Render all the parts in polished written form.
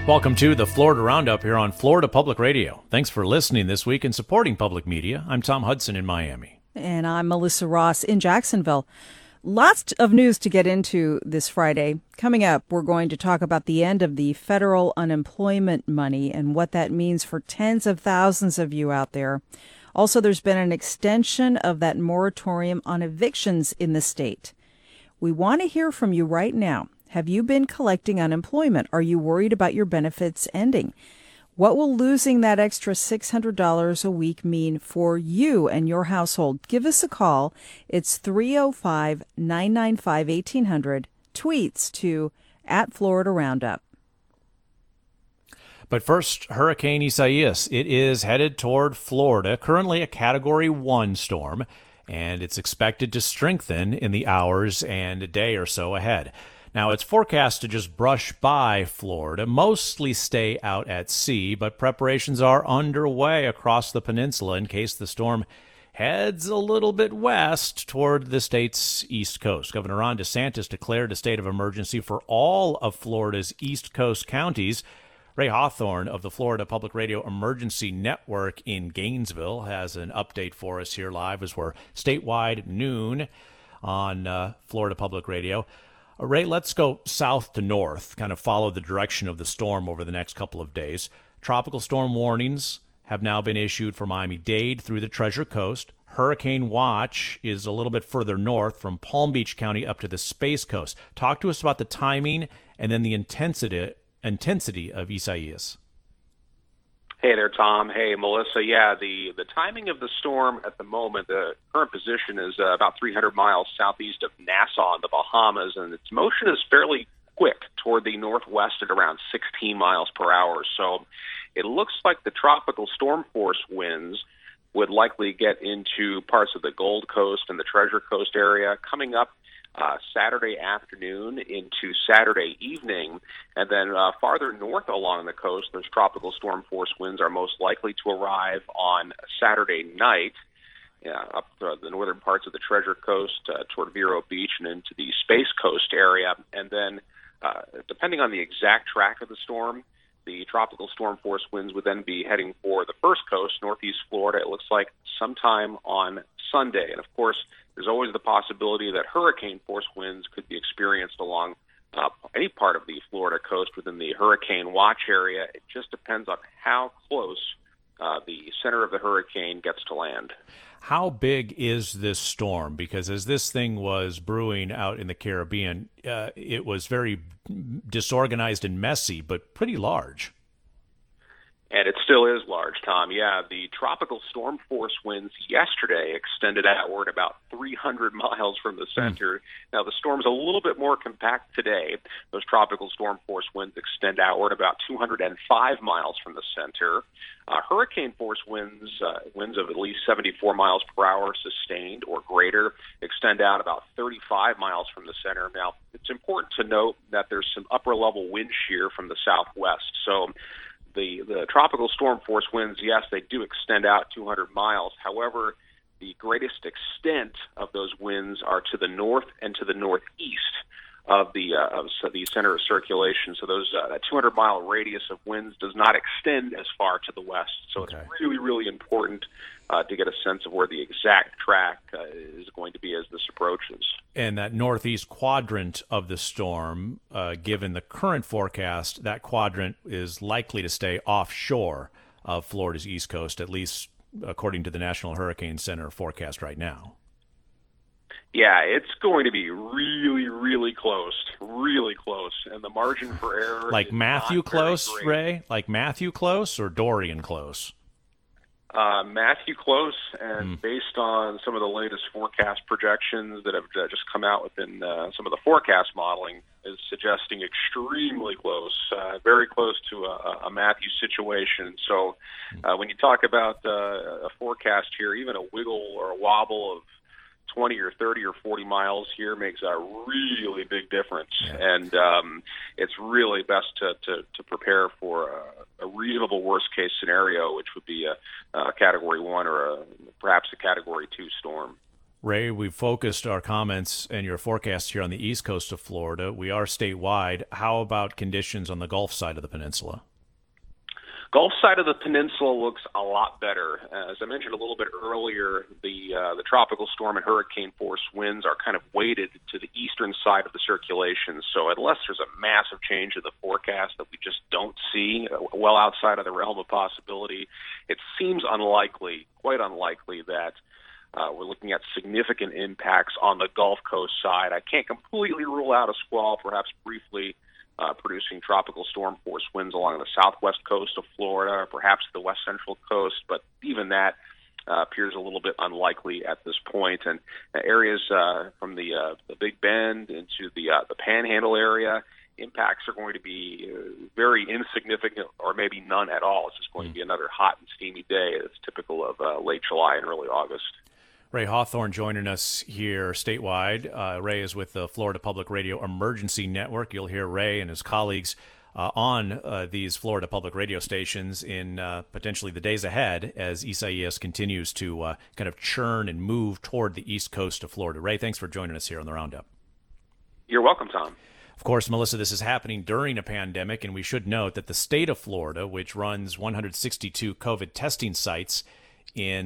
Welcome to the Florida Roundup here on Florida Public Radio. Thanks for listening this week and supporting public media. I'm Tom Hudson in Miami. And I'm Melissa Ross in Jacksonville. Lots of news to get into this Friday. Coming up, we're going to talk about the end of the federal unemployment money and what that means for tens of thousands of you out there. Also, there's been an extension of that moratorium on evictions in the state. We want to hear from you right now. Have you been collecting unemployment? Are you worried about your benefits ending? What will losing that extra $600 a week mean for you and your household? Give us a call. It's 305-995-1800. Tweets to @FloridaRoundup. But first, Hurricane Isaias. It is headed toward Florida, currently a Category 1 storm, and it's expected to strengthen in the hours and a day or so ahead. Now, it's forecast to just brush by Florida, mostly stay out at sea, but preparations are underway across the peninsula in case the storm heads a little bit west toward the state's east coast. Governor Ron DeSantis declared a state of emergency for all of Florida's east coast counties. Ray Hawthorne of the Florida Public Radio Emergency Network in Gainesville has an update for us here live as we're statewide noon on Florida Public Radio. Ray, let's go south to north, kind of follow the direction of the storm over the next couple of days. Tropical storm warnings have now been issued for Miami-Dade through the Treasure Coast. Hurricane watch is a little bit further north from Palm Beach County up to the Space Coast. Talk to us about the timing and then the intensity of Isaias. Hey there, Tom. Hey, Melissa. Yeah, the timing of the storm at the moment, the current position is about 300 miles southeast of Nassau in the Bahamas, and its motion is fairly quick toward the northwest at around 16 miles per hour. So it looks like the tropical storm force winds would likely get into parts of the Gold Coast and the Treasure Coast area coming up Saturday afternoon into Saturday evening, and then farther north along the coast, those tropical storm force winds are most likely to arrive on Saturday night up the northern parts of the Treasure Coast toward Vero Beach and into the Space Coast area. And then, depending on the exact track of the storm, the tropical storm force winds would then be heading for the first coast, northeast Florida, it looks like sometime on Sunday. And, of course, there's always the possibility that hurricane force winds could be experienced along any part of the Florida coast within the hurricane watch area. It just depends on how close the center of the hurricane gets to land. How big is this storm? Because as this thing was brewing out in the Caribbean, it was very disorganized and messy, but pretty large. And it still is large, Tom. Yeah, the tropical storm force winds yesterday extended outward about 300 miles from the center. Now, the storm's a little bit more compact today. Those tropical storm force winds extend outward about 205 miles from the center. Hurricane force winds, winds of at least 74 miles per hour sustained or greater, extend out about 35 miles from the center. Now, it's important to note that there's some upper-level wind shear from the southwest. So the tropical storm force winds, yes, they do extend out 200 miles. However, the greatest extent of those winds are to the north and to the northeast of the center of circulation. So those that 200-mile radius of winds does not extend as far to the west. So It's really, really important to get a sense of where the exact track is going to be as this approaches. And that northeast quadrant of the storm, given the current forecast, that quadrant is likely to stay offshore of Florida's east coast, at least according to the National Hurricane Center forecast right now. Yeah, it's going to be really, really close, and the margin for error like Matthew close, Ray? Like Matthew close or Dorian close? Matthew close, and based on some of the latest forecast projections that have just come out within some of the forecast modeling, is suggesting extremely close, very close to a Matthew situation. So when you talk about a forecast here, even a wiggle or a wobble of 20 or 30 or 40 miles here makes a really big difference. Yeah. And it's really best to prepare for a reasonable worst-case scenario, which would be a Category 1 or perhaps a Category 2 storm. Ray, we've focused our comments and your forecast here on the east coast of Florida. We are statewide. How about conditions on the Gulf side of the peninsula? Gulf side of the peninsula looks a lot better. As I mentioned a little bit earlier, the tropical storm and hurricane force winds are kind of weighted to the eastern side of the circulation. So unless there's a massive change in the forecast that we just don't see, well outside of the realm of possibility, it seems unlikely, quite unlikely, that we're looking at significant impacts on the Gulf Coast side. I can't completely rule out a squall, perhaps briefly, producing tropical storm force winds along the southwest coast of Florida, or perhaps the west central coast, but even that appears a little bit unlikely at this point. And areas from the Big Bend into the Panhandle area, impacts are going to be very insignificant or maybe none at all. It's just going to be another hot and steamy day. It's typical of late July and early August. Ray Hawthorne joining us here statewide. Ray is with the Florida Public Radio Emergency Network. You'll hear Ray and his colleagues on these Florida public radio stations in potentially the days ahead as Isaias continues to kind of churn and move toward the east coast of Florida. Ray, thanks for joining us here on the Roundup. You're welcome, Tom. Of course, Melissa, this is happening during a pandemic, and we should note that the state of Florida, which runs 162 COVID testing sites in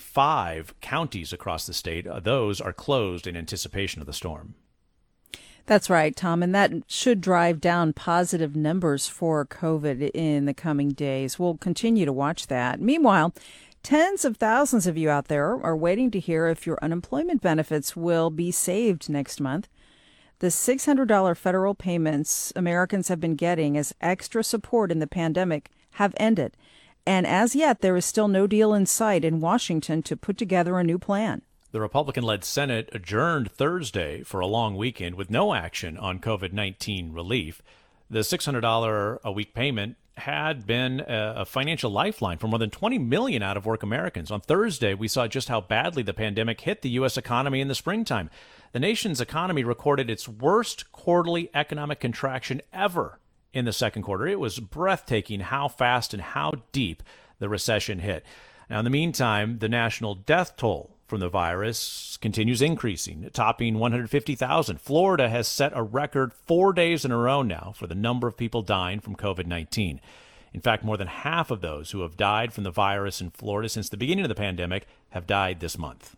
65 counties across the state, those are closed in anticipation of the storm. That's right, Tom, and that should drive down positive numbers for COVID in the coming days. We'll continue to watch that. Meanwhile, tens of thousands of you out there are waiting to hear if your unemployment benefits will be saved next month. The $600 federal payments Americans have been getting as extra support in the pandemic have ended. And as yet, there is still no deal in sight in Washington to put together a new plan. The Republican-led Senate adjourned Thursday for a long weekend with no action on COVID-19 relief. The $600 a week payment had been a financial lifeline for more than 20 million out-of-work Americans. On Thursday, we saw just how badly the pandemic hit the U.S. economy in the springtime. The nation's economy recorded its worst quarterly economic contraction ever in the second quarter. It was breathtaking how fast and how deep the recession hit. Now, in the meantime, the national death toll from the virus continues increasing, topping 150,000. Florida has set a record 4 days in a row now for the number of people dying from COVID-19. In fact, more than half of those who have died from the virus in Florida since the beginning of the pandemic have died this month.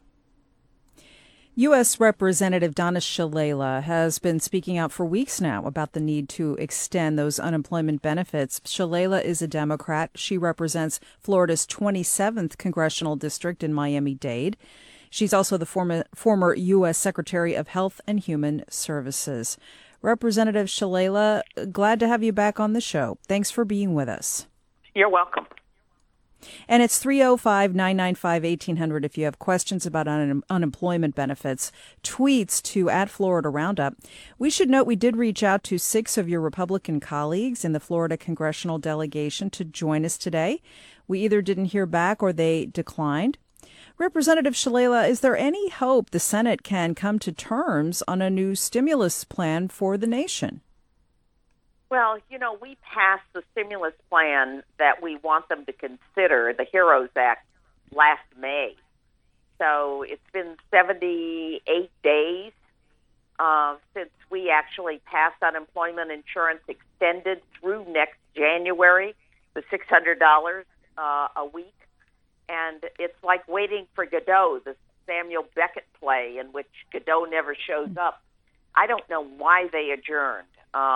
U.S. Representative Donna Shalala has been speaking out for weeks now about the need to extend those unemployment benefits. Shalala is a Democrat. She represents Florida's 27th congressional district in Miami-Dade. She's also the former U.S. Secretary of Health and Human Services. Representative Shalala, glad to have you back on the show. Thanks for being with us. You're welcome. And it's 305-995-1800 if you have questions about unemployment benefits. Tweets to @Florida Roundup. We should note we did reach out to 6 of your Republican colleagues in the Florida congressional delegation to join us today. We either didn't hear back or they declined. Representative Shalala, is there any hope the Senate can come to terms on a new stimulus plan for the nation? Well, we passed the stimulus plan that we want them to consider, the HEROES Act, last May. So it's been 78 days since we actually passed unemployment insurance extended through next January, the $600 a week. And it's like waiting for Godot, the Samuel Beckett play in which Godot never shows up. I don't know why they adjourned.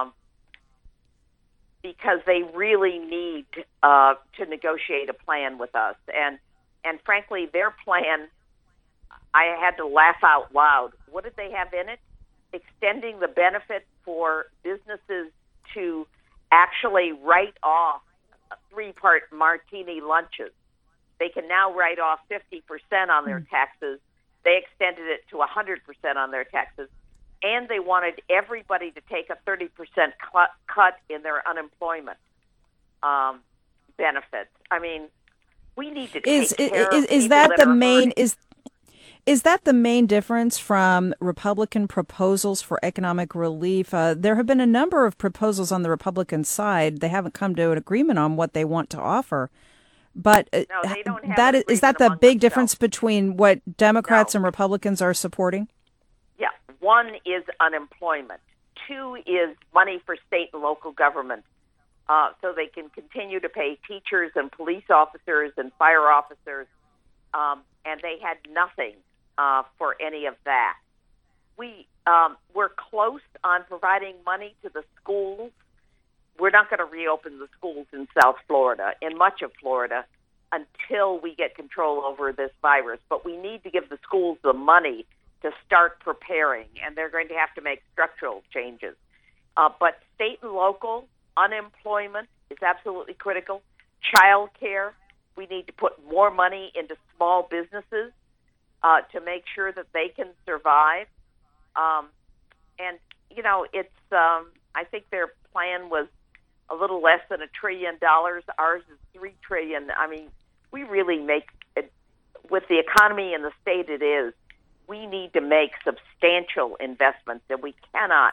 Because they really need to negotiate a plan with us. And frankly, their plan, I had to laugh out loud. What did they have in it? Extending the benefit for businesses to actually write off 3-part martini lunches. They can now write off 50% on their taxes. They extended it to 100% on their taxes. And they wanted everybody to take a 30% cut in their unemployment benefits. I mean, we need to take care of is that the main is that the main difference from Republican proposals for economic relief? There have been a number of proposals on the Republican side. They haven't come to an agreement on what they want to offer. But No, they don't have that an is that agreement the among big themselves. difference between what Democrats No. and Republicans are supporting? Yeah. One is unemployment. Two is money for state and local government, so they can continue to pay teachers and police officers and fire officers, and they had nothing for any of that. We're close on providing money to the schools. We're not going to reopen the schools in South Florida, in much of Florida, until we get control over this virus. But we need to give the schools the money to start preparing, and they're going to have to make structural changes. But state and local unemployment is absolutely critical. Child care, we need to put more money into small businesses to make sure that they can survive. And, you know, it's I think their plan was a little less than $1 trillion. Ours is $3 trillion. I mean, we really make it, with the economy and the state it is, we need to make substantial investments, and we cannot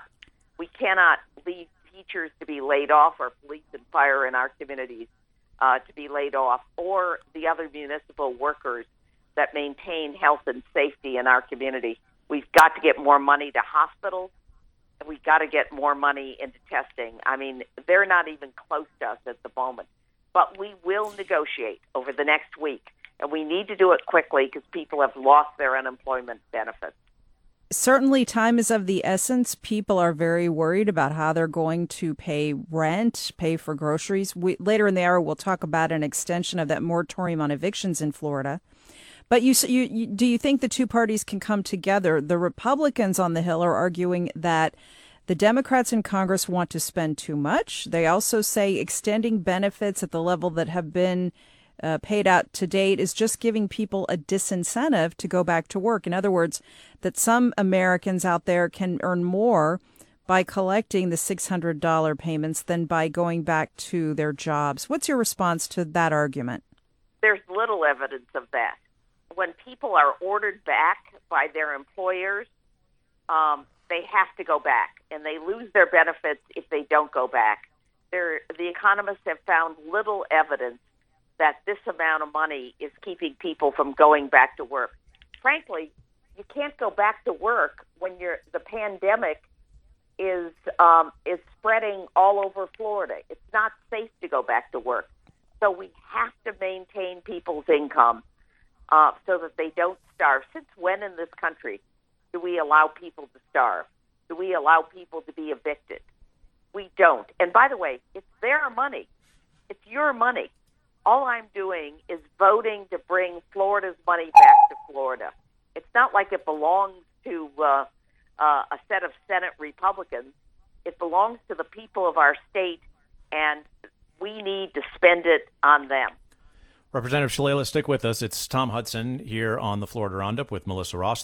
leave teachers to be laid off, or police and fire in our communities to be laid off, or the other municipal workers that maintain health and safety in our community. We've got to get more money to hospitals, and we've got to get more money into testing. I mean, they're not even close to us at the moment, but we will negotiate over the next week. And we need to do it quickly because people have lost their unemployment benefits. Certainly, time is of the essence. People are very worried about how they're going to pay rent, pay for groceries. Later in the hour, we'll talk about an extension of that moratorium on evictions in Florida. But do you think the two parties can come together? The Republicans on the Hill are arguing that the Democrats in Congress want to spend too much. They also say extending benefits at the level that have been paid out to date is just giving people a disincentive to go back to work. In other words, that some Americans out there can earn more by collecting the $600 payments than by going back to their jobs. What's your response to that argument? There's little evidence of that. When people are ordered back by their employers, they have to go back, and they lose their benefits if they don't go back. The economists have found little evidence that this amount of money is keeping people from going back to work. Frankly, you can't go back to work when the pandemic is spreading all over Florida. It's not safe to go back to work. So we have to maintain people's income so that they don't starve. Since when in this country do we allow people to starve? Do we allow people to be evicted? We don't. And by the way, it's their money. It's your money. All I'm doing is voting to bring Florida's money back to Florida. It's not like it belongs to a set of Senate Republicans. It belongs to the people of our state, and we need to spend it on them. Representative Shalala, stick with us. It's Tom Hudson here on the Florida Roundup with Melissa Ross.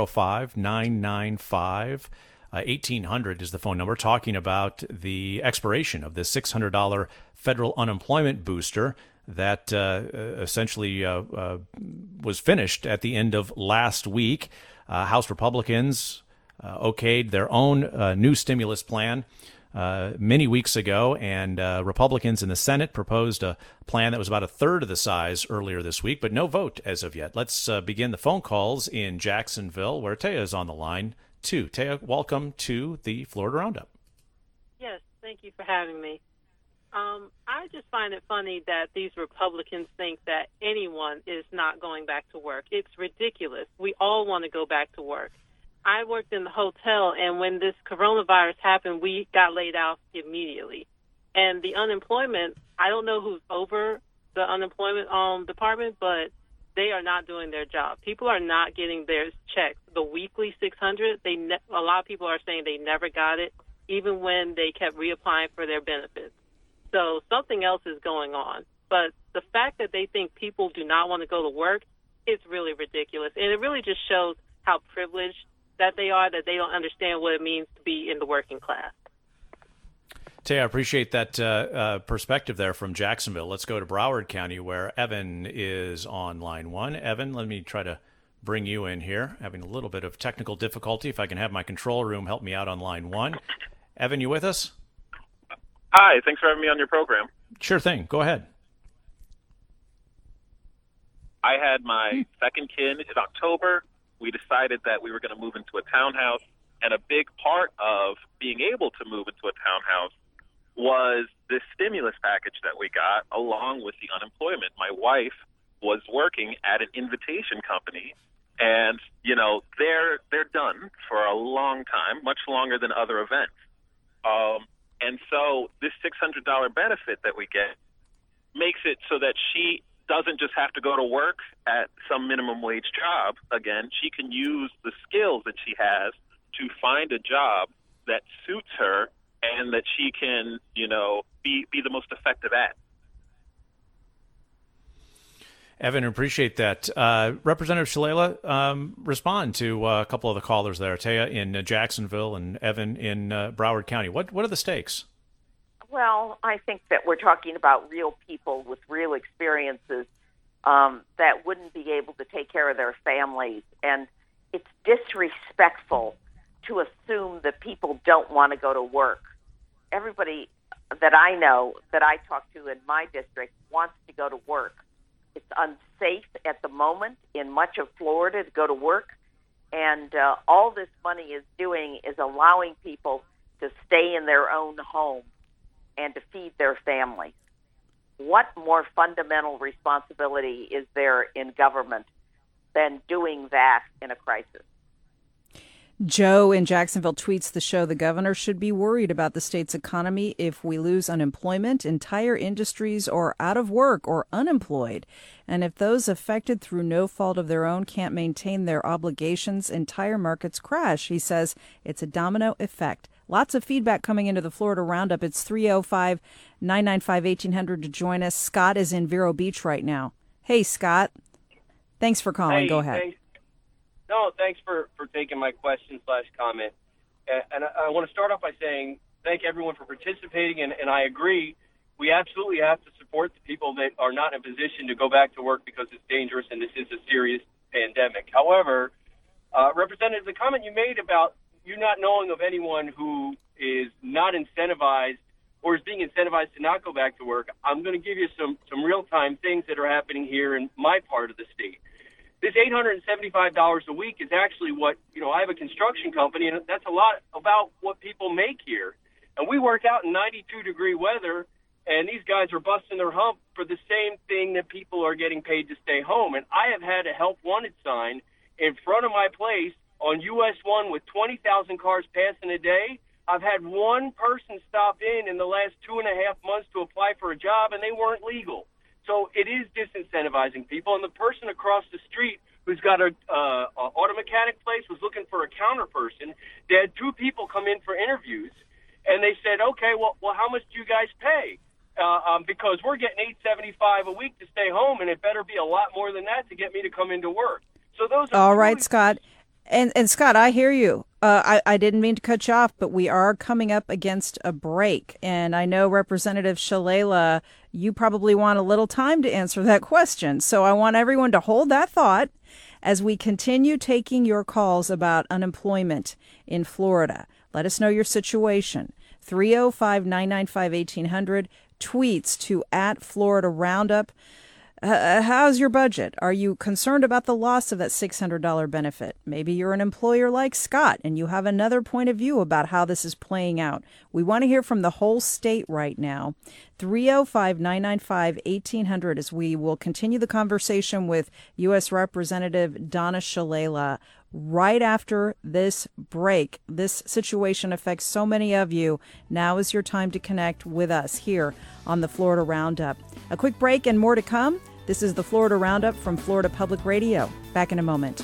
305-995-1800 is the phone number, talking about the expiration of the $600 federal unemployment booster that essentially was finished at the end of last week. House Republicans okayed their own new stimulus plan many weeks ago, and Republicans in the Senate proposed a plan that was about a third of the size earlier this week, but no vote as of yet. Let's begin the phone calls in Jacksonville, where Taya is on the line too. Taya, welcome to the Florida Roundup. Yes, thank you for having me. I just find it funny that these Republicans think that anyone is not going back to work. It's ridiculous. We all want to go back to work. I worked in the hotel, and when this coronavirus happened, we got laid off immediately. And the unemployment, I don't know who's over the unemployment department, but they are not doing their job. People are not getting their checks. The weekly $600, a lot of people are saying they never got it, even when they kept reapplying for their benefits. So something else is going on. But the fact that they think people do not want to go to work, it's really ridiculous. And it really just shows how privileged that they are, that they don't understand what it means to be in the working class. Taya, I appreciate that perspective there from Jacksonville. Let's go to Broward County, where Evan is on line one. Evan, let me try to bring you in here. Having a little bit of technical difficulty. If I can have my control room help me out on line one. Evan, you with us? Hi, thanks for having me on your program. Sure thing. Go ahead. I had my second kid in October. We decided that we were going to move into a townhouse, and a big part of being able to move into a townhouse was this stimulus package that we got along with the unemployment. My wife was working at an invitation company, and, you know, they're done for a long time, much longer than other events. And so this $600 benefit that we get makes it so that she doesn't just have to go to work at some minimum wage job. Again, she can use the skills that she has to find a job that suits her and that she can, you know, be the most effective at. Evan, appreciate that. Representative Shalala, respond to a couple of the callers there, Taya in Jacksonville and Evan in Broward County. What are the stakes? Well, I think that we're talking about real people with real experiences that wouldn't be able to take care of their families. And it's disrespectful to assume that people don't want to go to work. Everybody that I know, that I talk to in my district, wants to go to work. It's unsafe at the moment in much of Florida to go to work. And all this money is doing is allowing people to stay in their own home and to feed their families. What more fundamental responsibility is there in government than doing that in a crisis? Joe in Jacksonville tweets the show, the governor should be worried about the state's economy if we lose unemployment, entire industries are out of work or unemployed. And if those affected through no fault of their own can't maintain their obligations, entire markets crash. He says it's a domino effect. Lots of feedback coming into the Florida Roundup. It's 305-995-1800 to join us. Scott is in Vero Beach right now. Hey, Scott. Thanks for calling. Go ahead. Thanks for taking my question/comment. And I want to start off by saying thank everyone for participating. And I agree, we absolutely have to support the people that are not in a position to go back to work because it's dangerous and this is a serious pandemic. However, Representative, the comment you made about you not knowing of anyone who is not incentivized or is being incentivized to not go back to work, I'm going to give you some real-time things that are happening here in my part of the state. This $875 a week is actually what, I have a construction company, and that's a lot about what people make here. And we work out in 92-degree weather, and these guys are busting their hump for the same thing that people are getting paid to stay home. And I have had a help wanted sign in front of my place on US 1 with 20,000 cars passing a day. I've had one person stop in the last 2.5 months to apply for a job, and they weren't legal. So it is disincentivizing people. And the person across the street who's got a auto mechanic place was looking for a counter person. They had two people come in for interviews, and they said, okay, well, how much do you guys pay? Because we're getting $875 a week to stay home, and it better be a lot more than that to get me to come into work. So those are all right, Scott. And Scott, I hear you. I didn't mean to cut you off, but we are coming up against a break. And I know, Representative Shalala, you probably want a little time to answer that question. So I want everyone to hold that thought as we continue taking your calls about unemployment in Florida. Let us know your situation. 305-995-1800, tweets to @Florida Roundup. How's your budget? Are you concerned about the loss of that $600 benefit? Maybe you're an employer like Scott and you have another point of view about how this is playing out. We want to hear from the whole state right now. 305-995-1800 as we will continue the conversation with U.S. Representative Donna Shalala right after this break. This situation affects so many of you. Now is your time to connect with us here on the Florida Roundup. A quick break and more to come. This is the Florida Roundup from Florida Public Radio. Back in a moment.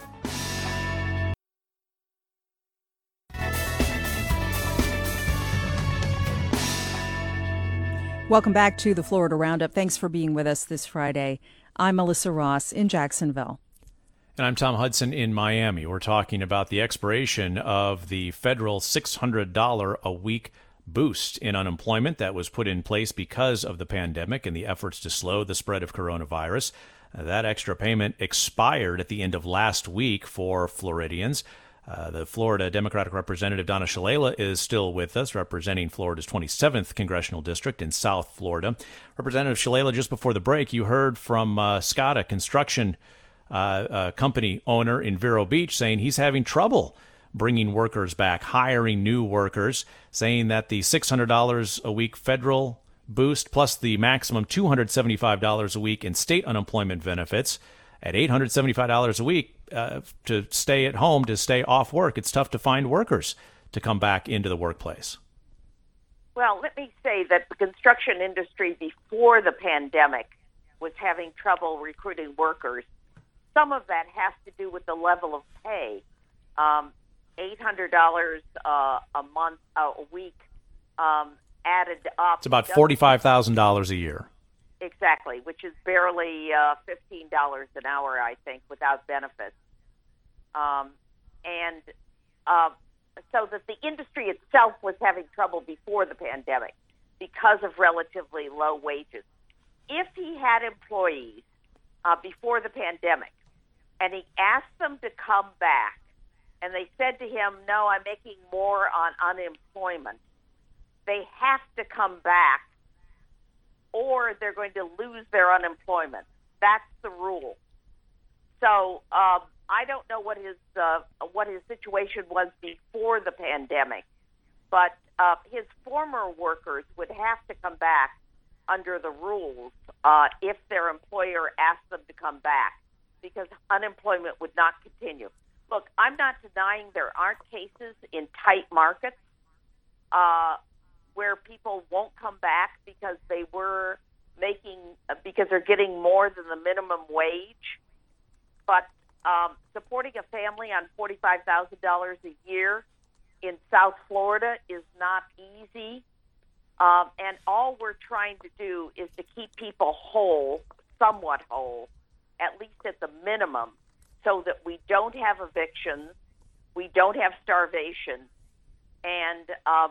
Welcome back to the Florida Roundup. Thanks for being with us this Friday. I'm Melissa Ross in Jacksonville. And I'm Tom Hudson in Miami. We're talking about the expiration of the federal $600 a week boost in unemployment that was put in place because of the pandemic and the efforts to slow the spread of coronavirus. That extra payment expired at the end of last week for Floridians. The Florida Democratic Representative Donna Shalala is still with us, representing Florida's 27th Congressional District in South Florida. Representative Shalala, just before the break, you heard from Scott, a construction company owner in Vero Beach, saying he's having trouble bringing workers back, hiring new workers, saying that the $600 a week federal boost plus the maximum $275 a week in state unemployment benefits at $875 a week to stay at home, to stay off work. It's tough to find workers to come back into the workplace. Well, let me say that the construction industry before the pandemic was having trouble recruiting workers. Some of that has to do with the level of pay. $800 a month, a week added up. It's about $45,000 a year. Exactly, which is barely $15 an hour, I think, without benefits. So that the industry itself was having trouble before the pandemic because of relatively low wages. If he had employees before the pandemic and he asked them to come back and they said to him, no, I'm making more on unemployment, they have to come back or they're going to lose their unemployment. That's the rule. So I don't know what his situation was before the pandemic, but his former workers would have to come back under the rules if their employer asked them to come back, because unemployment would not continue. Look, I'm not denying there aren't cases in tight markets where people won't come back because because they're getting more than the minimum wage. But supporting a family on $45,000 a year in South Florida is not easy. And all we're trying to do is to keep people whole, somewhat whole, at least at the minimum, so that we don't have evictions, we don't have starvation, and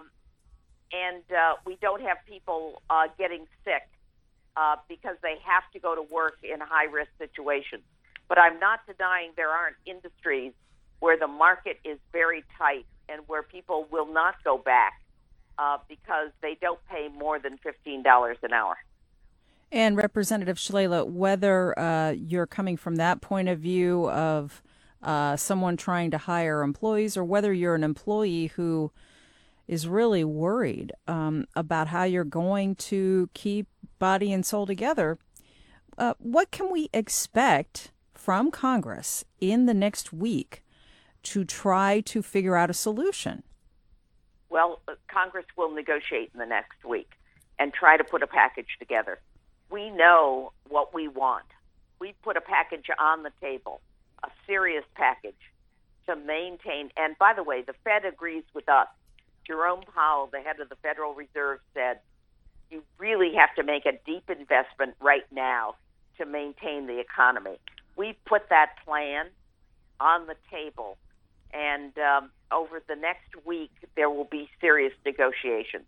we don't have people getting sick because they have to go to work in high-risk situations. But I'm not denying there aren't industries where the market is very tight and where people will not go back because they don't pay more than $15 an hour. And Representative Shalala, whether you're coming from that point of view of someone trying to hire employees or whether you're an employee who is really worried about how you're going to keep body and soul together, what can we expect from Congress in the next week to try to figure out a solution? Well, Congress will negotiate in the next week and try to put a package together. We know what we want. We put a package on the table, a serious package to maintain. And by the way, the Fed agrees with us. Jerome Powell, the head of the Federal Reserve, said, you really have to make a deep investment right now to maintain the economy. We put that plan on the table, and over the next week, there will be serious negotiations.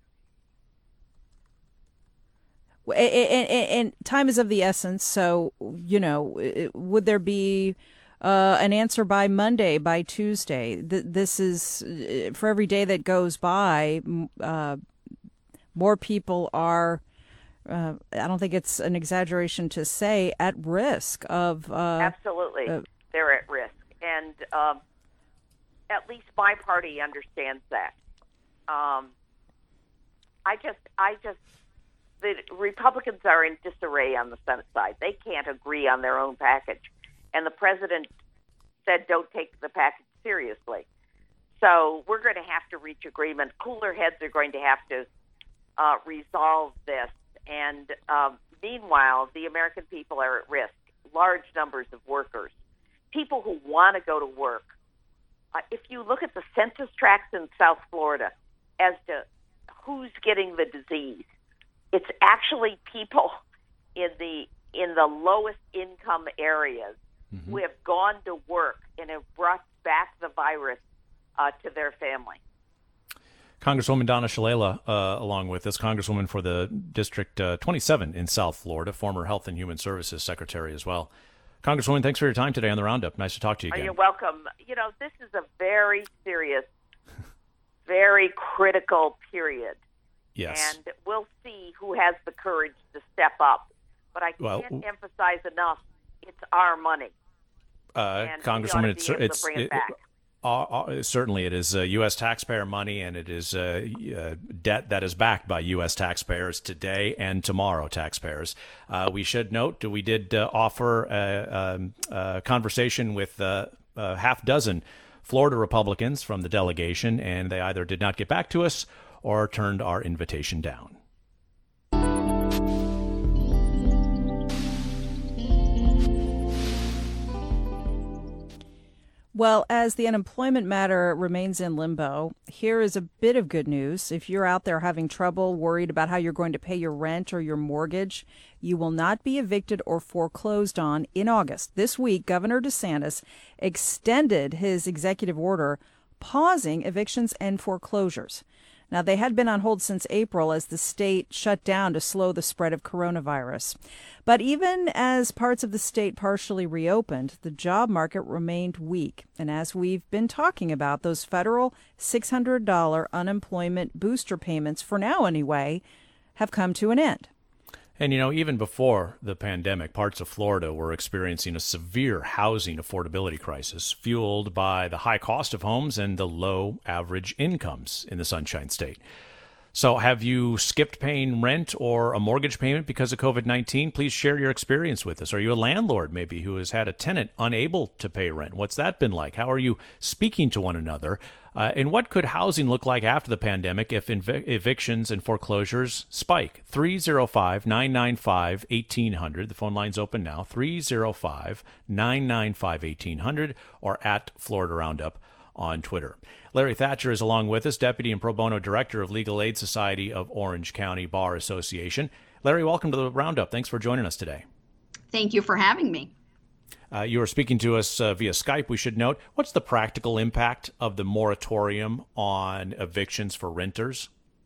And time is of the essence, so, would there be an answer by Monday, by Tuesday? This is, for every day that goes by, more people are, I don't think it's an exaggeration to say, at risk of... Absolutely. They're at risk. And at least my party understands that. The Republicans are in disarray on the Senate side. They can't agree on their own package. And the president said don't take the package seriously. So we're going to have to reach agreement. Cooler heads are going to have to resolve this. And meanwhile, the American people are at risk, large numbers of workers, people who want to go to work. If you look at the census tracts in South Florida as to who's getting the disease, it's actually people in the lowest income areas who have gone to work and have brought back the virus to their family. Congresswoman Donna Shalala, along with us, Congresswoman for the District 27 in South Florida, former Health and Human Services Secretary as well. Congresswoman, thanks for your time today on the Roundup. Nice to talk to you again. You're welcome. This is a very serious, very critical period. Yes. And we'll see who has the courage to step up. But I can't emphasize enough, it's our money. Congresswoman, certainly it is U.S. taxpayer money, and it is debt that is backed by U.S. taxpayers today and tomorrow taxpayers. We should note we did offer a conversation with half dozen Florida Republicans from the delegation, and they either did not get back to us or turned our invitation down. Well, as the unemployment matter remains in limbo, here is a bit of good news. If you're out there having trouble, worried about how you're going to pay your rent or your mortgage, you will not be evicted or foreclosed on in August. This week, Governor DeSantis extended his executive order pausing evictions and foreclosures. Now, they had been on hold since April as the state shut down to slow the spread of coronavirus. But even as parts of the state partially reopened, the job market remained weak. And as we've been talking about, those federal $600 unemployment booster payments, for now anyway, have come to an end. And, even before the pandemic, parts of Florida were experiencing a severe housing affordability crisis fueled by the high cost of homes and the low average incomes in the Sunshine State. So have you skipped paying rent or a mortgage payment because of COVID-19? Please share your experience with us. Are you a landlord maybe who has had a tenant unable to pay rent? What's that been like? How are you speaking to one another? And what could housing look like after the pandemic if evictions and foreclosures spike? 305-995-1800. The phone line's open now. 305-995-1800 or at Florida Roundup on Twitter. Larry Thatcher is along with us, Deputy and Pro Bono Director of Legal Aid Society of Orange County Bar Association. Larry, welcome to the Roundup. Thanks for joining us today. Thank you for having me. You are speaking to us via Skype, we should note. What's the practical impact of the moratorium on evictions for renters?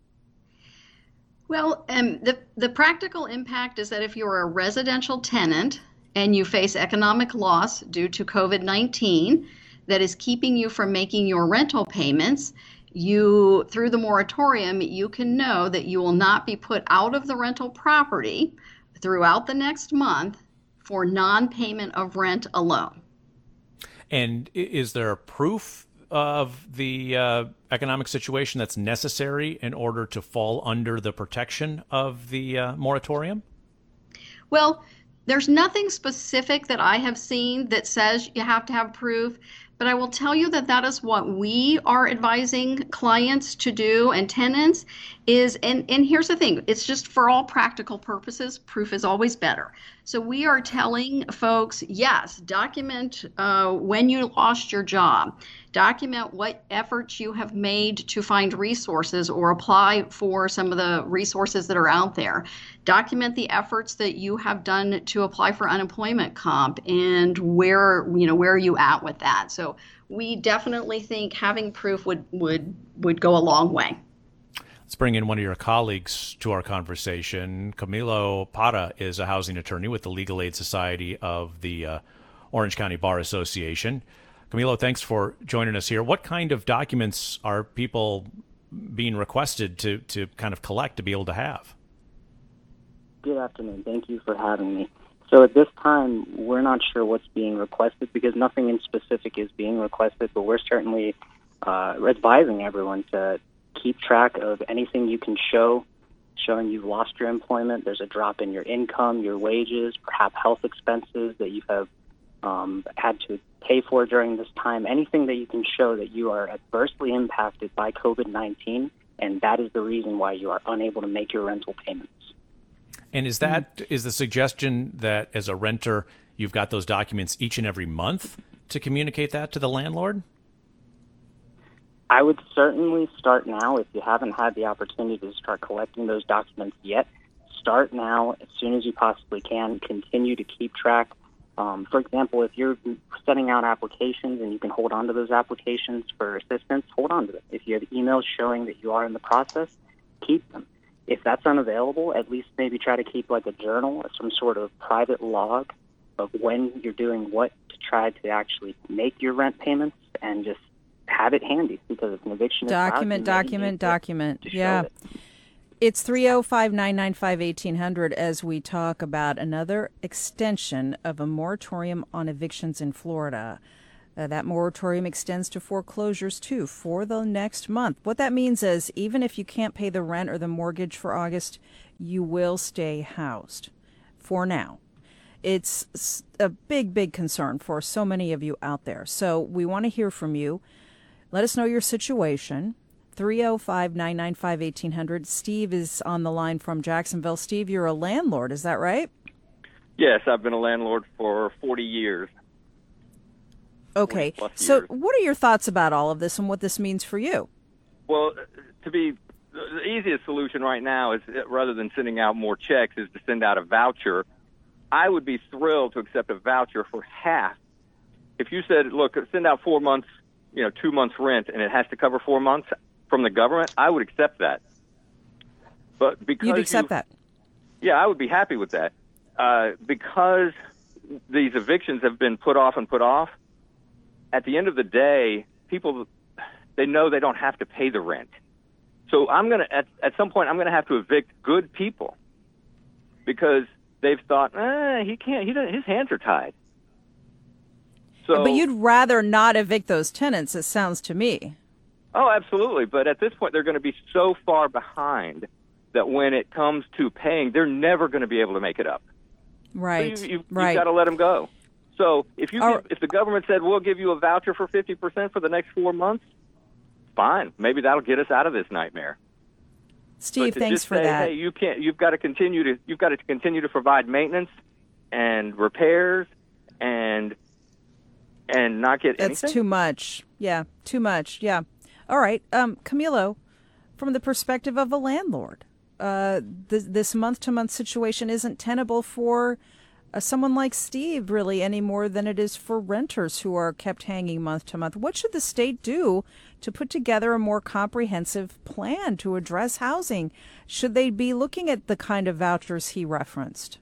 Well, the practical impact is that if you're a residential tenant and you face economic loss due to COVID-19 that is keeping you from making your rental payments, through the moratorium, you can know that you will not be put out of the rental property throughout the next month for non-payment of rent alone. And is there proof of the economic situation that's necessary in order to fall under the protection of the moratorium? Well, there's nothing specific that I have seen that says you have to have proof, but I will tell you that that is what we are advising clients to do and tenants is, and here's the thing, it's just for all practical purposes, proof is always better. So we are telling folks, yes, document when you lost your job, document what efforts you have made to find resources or apply for some of the resources that are out there. Document the efforts that you have done to apply for unemployment comp and where are you at with that. So we definitely think having proof would go a long way. Let's bring in one of your colleagues to our conversation. Camilo Parra is a housing attorney with the Legal Aid Society of the Orange County Bar Association. Camilo, thanks for joining us here. What kind of documents are people being requested to kind of collect to be able to have? Good afternoon. Thank you for having me. So at this time, we're not sure what's being requested because nothing in specific is being requested, but we're certainly advising everyone to keep track of anything you can showing you've lost your employment. There's a drop in your income, your wages, perhaps health expenses that you have had to pay for during this time. Anything that you can show that you are adversely impacted by COVID-19, and that is the reason why you are unable to make your rental payments. And is the suggestion that as a renter, you've got those documents each and every month to communicate that to the landlord? I would certainly start now. If you haven't had the opportunity to start collecting those documents yet, start now as soon as you possibly can. Continue to keep track. For example, if you're sending out applications and you can hold on to those applications for assistance, hold on to them. If you have emails showing that you are in the process, keep them. If that's unavailable, at least maybe try to keep like a journal or some sort of private log of when you're doing what to try to actually make your rent payments, and just have it handy, because if an eviction is document. Yeah. It. It's 305-995-1800 as we talk about another extension of a moratorium on evictions in Florida. That moratorium extends to foreclosures, too, for the next month. What that means is even if you can't pay the rent or the mortgage for August, you will stay housed for now. It's a big, big concern for so many of you out there. So we want to hear from you. Let us know your situation. 305-995-1800. Steve is on the line from Jacksonville. Steve, you're a landlord, is that right? Yes, I've been a landlord for 40 years. Okay, so what are your thoughts about all of this and what this means for you? Well, the easiest solution right now is, rather than sending out more checks, is to send out a voucher. I would be thrilled to accept a voucher for half. If you said, look, send out 4 months, 2 months rent, and it has to cover 4 months from the government, I would accept that. But because you'd accept that? Yeah, I would be happy with that. Because these evictions have been put off and put off, at the end of the day, people, they know they don't have to pay the rent. So I'm going to, at some point, I'm going to have to evict good people because they've thought, he can't, his hands are tied. So, but you'd rather not evict those tenants, it sounds to me. Oh, absolutely. But at this point, they're going to be so far behind that when it comes to paying, they're never going to be able to make it up. Right. So you've right. got to let them go. So if the government said, we'll give you a voucher for 50% for the next 4 months, fine. Maybe that'll get us out of this nightmare. Steve, thanks for that. Hey, you've got to continue to provide maintenance and repairs and not get anything. That's too much. Yeah, too much. Yeah. All right. Camilo, from the perspective of a landlord, this month-to-month situation isn't tenable for someone like Steve really any more than it is for renters who are kept hanging month to month. What should the state do to put together a more comprehensive plan to address housing? Should they be looking at the kind of vouchers he referenced?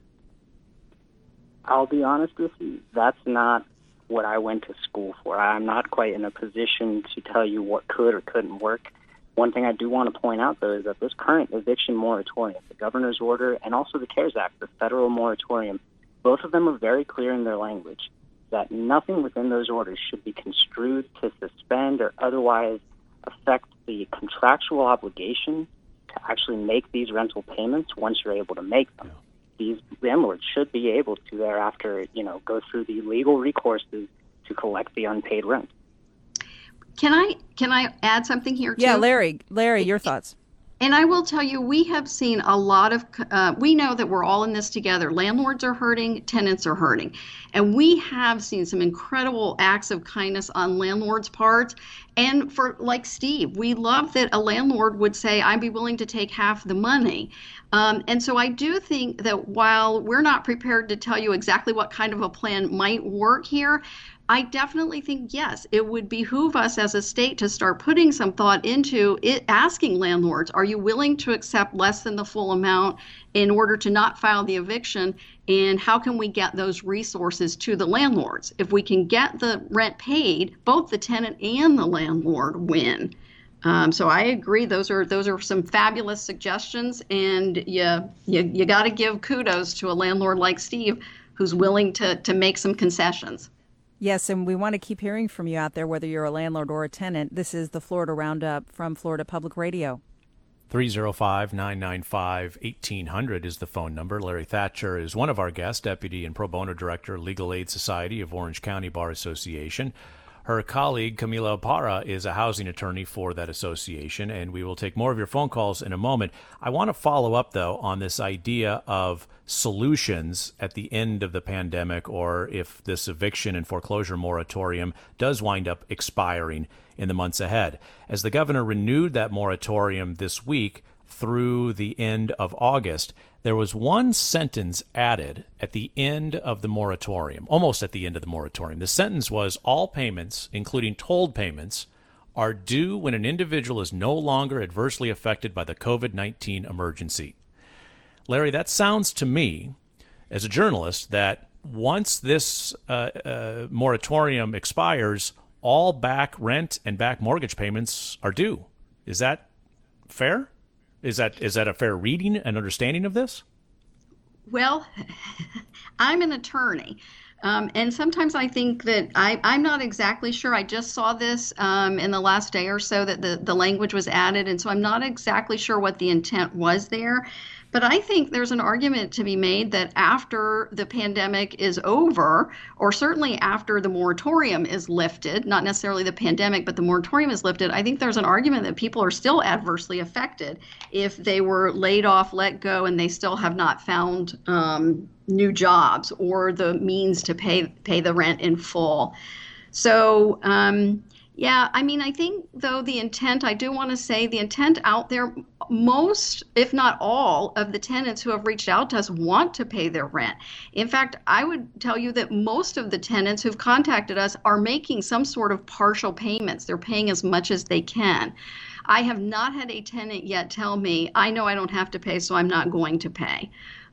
I'll be honest with you, that's not what I went to school for. I'm not quite in a position to tell you what could or couldn't work. One thing I do want to point out, though, is that this current eviction moratorium, the governor's order, and also the CARES Act, the federal moratorium, both of them are very clear in their language that nothing within those orders should be construed to suspend or otherwise affect the contractual obligation to actually make these rental payments once you're able to make them. These landlords should be able to thereafter, go through the legal recourses to collect the unpaid rent. Can I add something here too? Yeah, Larry, your thoughts. And I will tell you, we have seen a lot of, we know that we're all in this together. Landlords are hurting, tenants are hurting. And we have seen some incredible acts of kindness on landlords' parts. And for, like Steve, we love that a landlord would say, I'd be willing to take half the money. And so I do think that while we're not prepared to tell you exactly what kind of a plan might work here, I definitely think, yes, it would behoove us as a state to start putting some thought into it, asking landlords, are you willing to accept less than the full amount in order to not file the eviction? And how can we get those resources to the landlords? If we can get the rent paid, both the tenant and the landlord win. So I agree. Those are some fabulous suggestions, and you got to give kudos to a landlord like Steve, who's willing to make some concessions. Yes, and we want to keep hearing from you out there, whether you're a landlord or a tenant. This is the Florida Roundup from Florida Public Radio. 305-995-1800 is the phone number. Larry Thatcher is one of our guests, Deputy and Pro Bono Director, Legal Aid Society of Orange County Bar Association. Her colleague, Camila Parra, is a housing attorney for that association, and we will take more of your phone calls in a moment. I want to follow up, though, on this idea of solutions at the end of the pandemic, or if this eviction and foreclosure moratorium does wind up expiring in the months ahead. As the governor renewed that moratorium this week through the end of August, there was one sentence added at the end of the moratorium, almost at the end of the moratorium. The sentence was, all payments, including tolled payments, are due when an individual is no longer adversely affected by the COVID-19 emergency. Larry, that sounds to me, as a journalist, that once this moratorium expires, all back rent and back mortgage payments are due. Is that fair? Is that a fair reading and understanding of this? Well, I'm an attorney. And sometimes I think that I'm not exactly sure. I just saw this in the last day or so that the language was added. And so I'm not exactly sure what the intent was there. But I think there's an argument to be made that after the pandemic is over, or certainly after the moratorium is lifted, not necessarily the pandemic, but the moratorium is lifted, I think there's an argument that people are still adversely affected if they were laid off, let go, and they still have not found new jobs or the means to pay the rent in full. So, yeah, I mean, I think, though, the intent, I do want to say the intent out there, most, if not all, of the tenants who have reached out to us want to pay their rent. In fact, I would tell you that most of the tenants who've contacted us are making some sort of partial payments. They're paying as much as they can. I have not had a tenant yet tell me, I know I don't have to pay, so I'm not going to pay.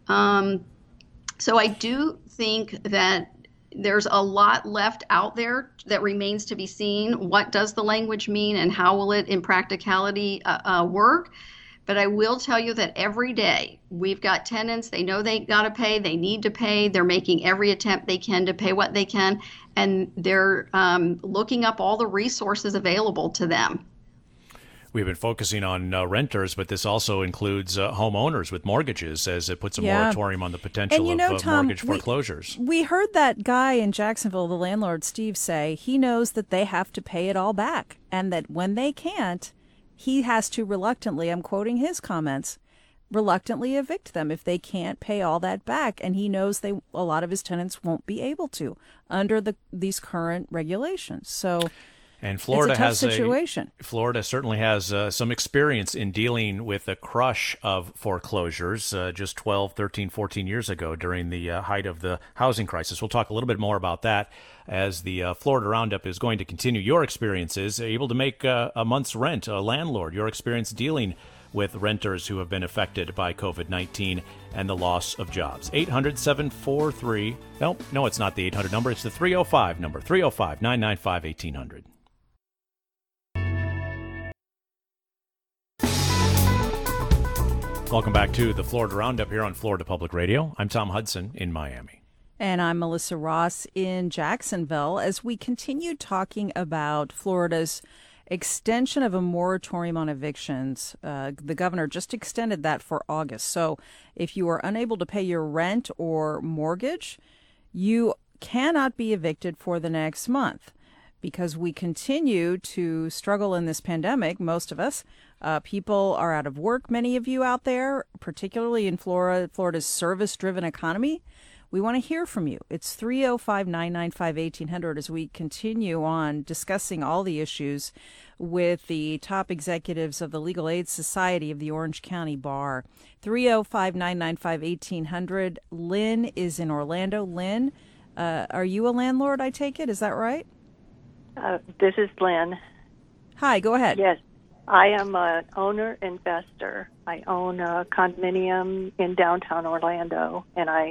So I do think that there's a lot left out there that remains to be seen. What does the language mean and how will it in practicality work? But I will tell you that every day we've got tenants, they know they got to pay, they need to pay, they're making every attempt they can to pay what they can, and they're looking up all the resources available to them. We've been focusing on renters, but this also includes homeowners with mortgages, as it puts a moratorium on the potential of Tom, mortgage foreclosures. We heard that guy in Jacksonville, the landlord, Steve, say he knows that they have to pay it all back, and that when they can't, he has to reluctantly, I'm quoting his comments, reluctantly evict them if they can't pay all that back. And he knows a lot of his tenants won't be able to under these current regulations. So and Florida it's a tough has situation. Florida certainly has some experience in dealing with a crush of foreclosures just 12, 13, 14 years ago during the height of the housing crisis. We'll talk a little bit more about that as the Florida Roundup is going to continue. Your experiences, able to make a month's rent, a landlord, your experience dealing with renters who have been affected by COVID-19 and the loss of jobs. 800-743, no, it's not the 800 number, it's the 305 number, 305-995-1800. Welcome back to the Florida Roundup here on Florida Public Radio. I'm Tom Hudson in Miami. And I'm Melissa Ross in Jacksonville as we continue talking about Florida's extension of a moratorium on evictions. The governor just extended that for August. So if you are unable to pay your rent or mortgage, you cannot be evicted for the next month. Because we continue to struggle in this pandemic, most of us. People are out of work, many of you out there, particularly in Florida's service-driven economy. We want to hear from you. It's 305-995-1800 as we continue on discussing all the issues with the top executives of the Legal Aid Society of the Orange County Bar. 305-995-1800. Lynn is in Orlando. Lynn, are you a landlord, I take it? Is that right? This is Lynn. Hi, go ahead. Yes, I am an owner investor. I own a condominium in downtown Orlando, and I